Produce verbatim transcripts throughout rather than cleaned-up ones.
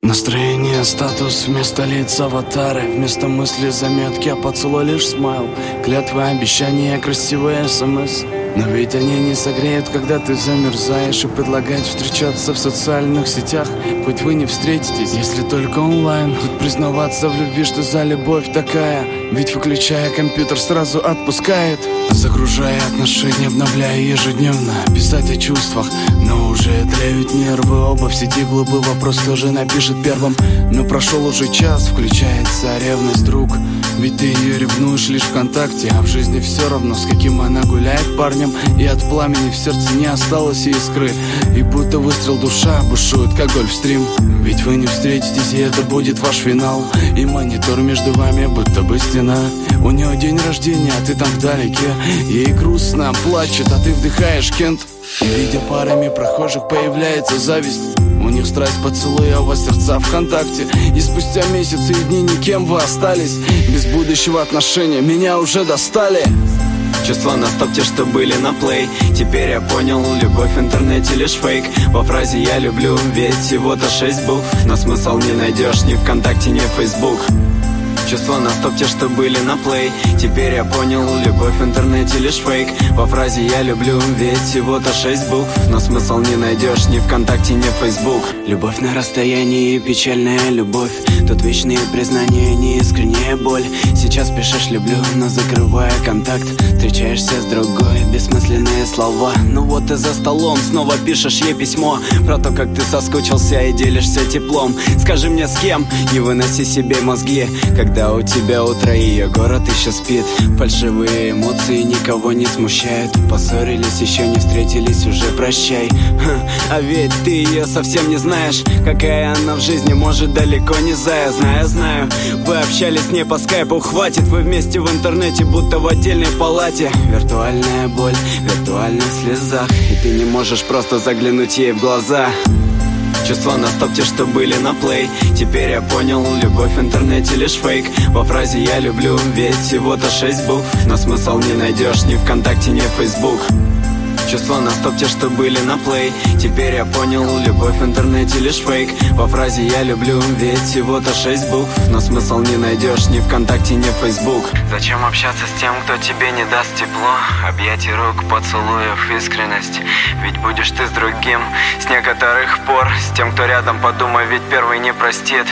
Настроение, статус, вместо лиц аватары, вместо мысли заметки, а поцелуй лишь смайл. Клятвы, обещания, красивые смс. Но ведь они не согреют, когда ты замерзаешь. И предлагать встречаться в социальных сетях, хоть вы не встретитесь, если только онлайн. Тут признаваться в любви, что за любовь такая, ведь выключая компьютер сразу отпускает. Загружая отношения, обновляя ежедневно, писать о чувствах, но уже тлеют нервы. Оба в сети глупый вопрос, кто же напишет первым. Но прошел уже час, включается ревность, друг. Ведь ты ее ревнуешь лишь ВКонтакте, а в жизни все равно, с каким она гуляет парнем. И от пламени в сердце не осталось и искры, и будто выстрел душа бушует, как гольфстрим. Ведь вы не встретитесь, и это будет ваш финал. И монитор между вами будто бы стена. У нее день рождения, а ты там вдалеке. Ей грустно, плачет, а ты вдыхаешь Кент. И видя парами прохожих, появляется зависть. У них страсть поцелуя, а у вас сердца ВКонтакте. И спустя месяцы и дни никем вы остались. Без будущего отношения меня уже достали. Чувства на стоп, те, что были на плей. Теперь я понял, любовь в интернете лишь фейк. Во фразе «я люблю» ведь всего-то шесть букв, но смысл не найдешь ни ВКонтакте, ни в Фейсбук. Чувства на стоп, те, что были на плей. Теперь я понял, любовь в интернете лишь фейк. Во фразе «я люблю» ведь всего-то шесть букв, но смысл не найдешь ни ВКонтакте, ни в Фейсбук. Любовь на расстоянии, печальная любовь. Тут вечные признания, неискренняя боль. Сейчас пишешь «люблю», но закрывая контакт, встречаешься с другой, бессмысленные слова. Ну вот и за столом снова пишешь ей письмо про то, как ты соскучился и делишься теплом. Скажи мне, с кем, не выноси себе мозги, когда у тебя утро, ее город еще спит. Фальшивые эмоции никого не смущают. Поссорились, еще не встретились, уже прощай. Ха, а ведь ты ее совсем не знаешь, какая она в жизни, может, далеко не зая. Знаю, знаю, вы общались не по скайпу, хватит, вы вместе в интернете, будто в отдельной палате. Виртуальная боль в виртуальных слезах, и ты не можешь просто заглянуть ей в глаза. Чувства на стоп, те, что были на плей. Теперь я понял, любовь в интернете лишь фейк. Во фразе «я люблю» ведь всего-то шесть букв, но смысл не найдешь ни ВКонтакте, ни в Фейсбук. Чувства на стоп, те, что были на плей. Теперь я понял, любовь в интернете лишь фейк. Во фразе «я люблю» ведь всего-то шесть букв, но смысл не найдешь ни ВКонтакте, ни в Фейсбук. Зачем общаться с тем, кто тебе не даст тепло, объятий рук, поцелуев, искренность? Ведь будешь ты с другим с некоторых пор. С тем, кто рядом, подумай, ведь первый не простит.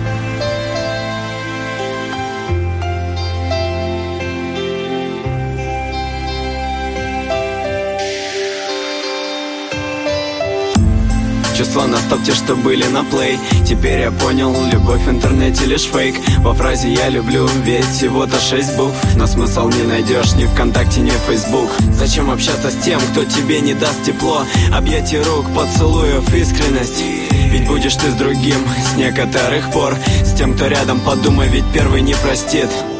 Чувства на стоп, те, что были на плей. Теперь я понял, любовь в интернете лишь фейк. Во фразе «я люблю» ведь всего-то шесть букв, но смысл не найдешь ни ВКонтакте, ни в Фейсбук. Зачем общаться с тем, кто тебе не даст тепло, объятий рук, поцелуев, искренность? Ведь будешь ты с другим с некоторых пор. С тем, кто рядом, подумай, ведь первый не простит.